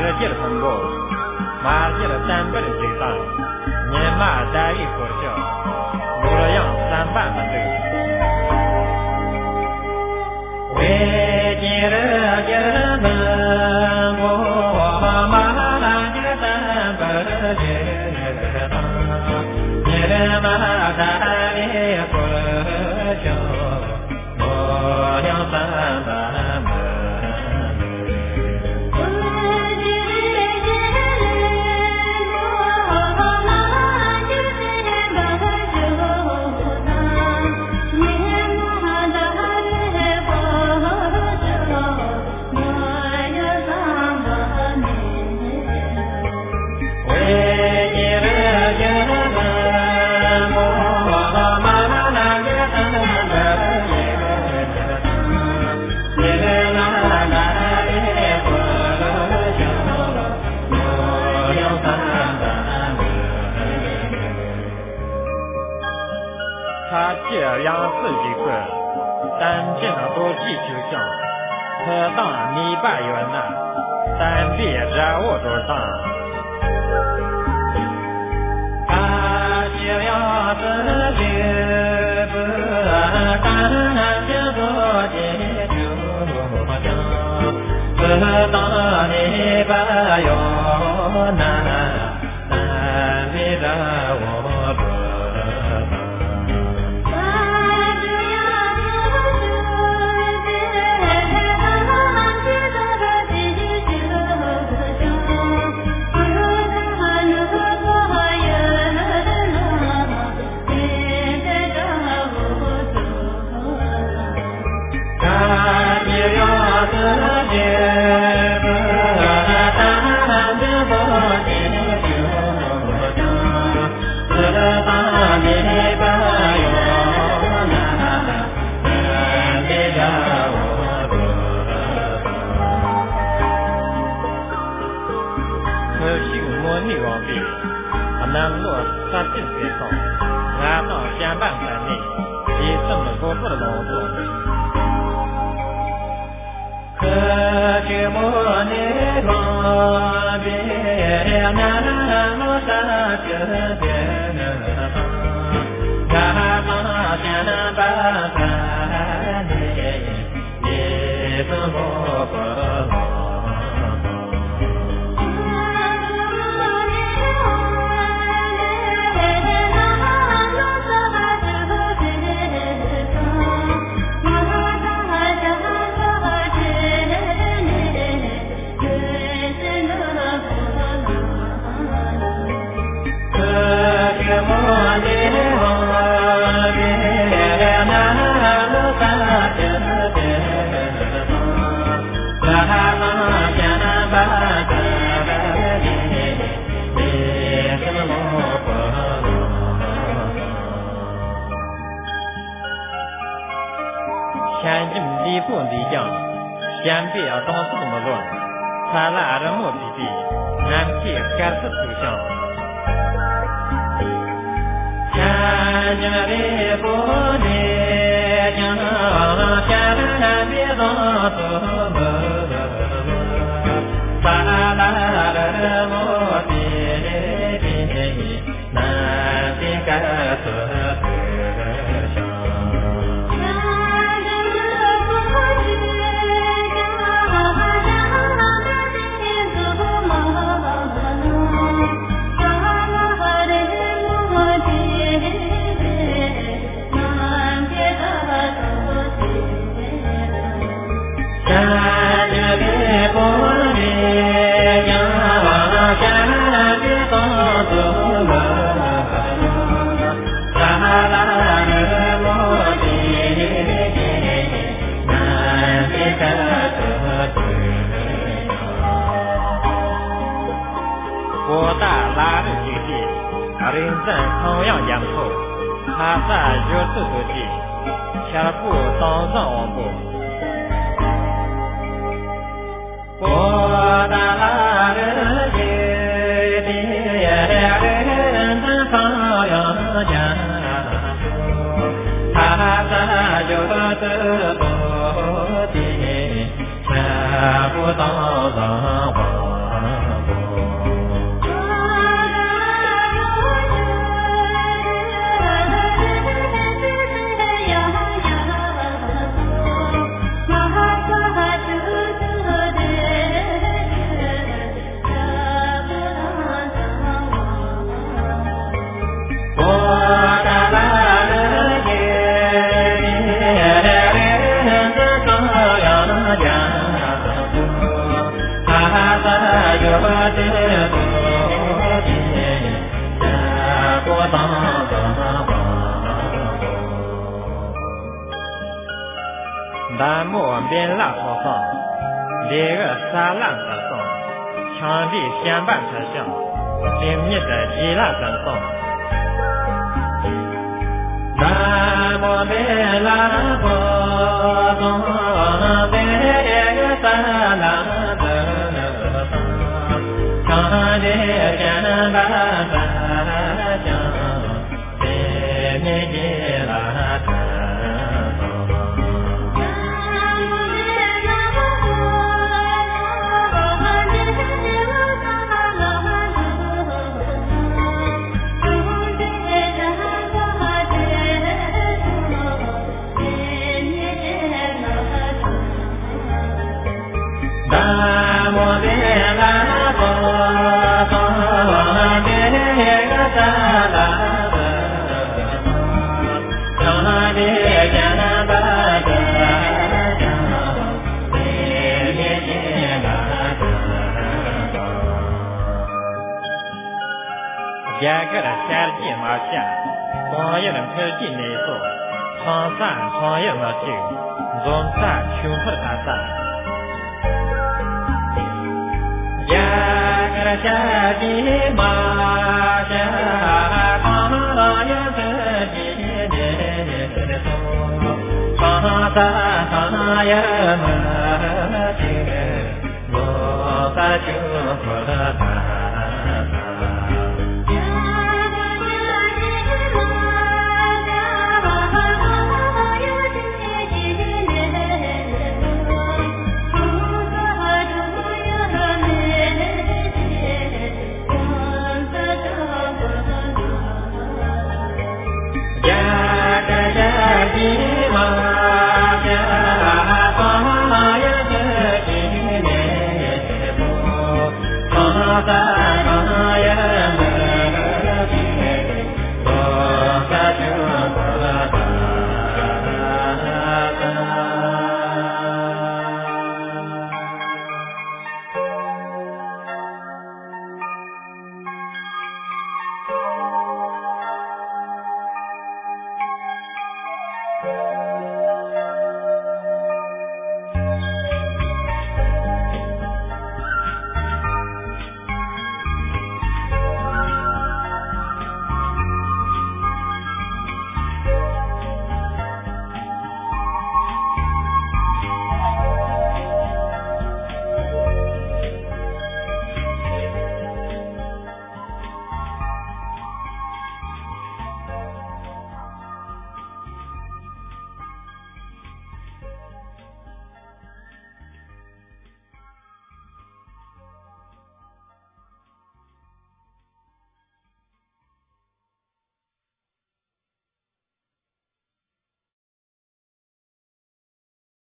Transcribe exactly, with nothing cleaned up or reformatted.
接了通过，马接了三百的最上，年马大于可笑，罗了样三百分对。为今日今门，我马接三百的年马大于可笑，罗样三百门。他既然养自己个，但见了多气球像，可当你把缘呐，但别让我多当。他既要自己不但见多气球像，可当你把缘呐，但别让我多。南落杀进水上，俺到相伴三年，也这么过不的劳动。可去莫你旁边，南落杀进边，俺到相伴三年，也这么过劳。前进离不离将，先别要当什么乱，他拉着目的地，南铁干是头像。前进离不离将，先别当什么乱，他拉着目的地，南铁干是头像。我大拉的兄弟，人生同样严酷，他在有事做起，前不当上王国。我大拉的兄弟，人生同样严酷，他在有事做起，前不当上王国。 大漠边拉草上，列个沙浪的上，墙壁相伴成像，林密的吉拉身上。大漠边拉草上，列个沙浪的上，墙壁相伴成像，林密吉拉身。大漠边拉草上，列个沙浪的上，墙壁相伴成像，林密吉拉身。两个人下地马下，光有人头进内坐，床上床有那酒，容上穷苦大山。两个人下地马下，光有头进内坐，床上床有那酒，容上穷苦大山。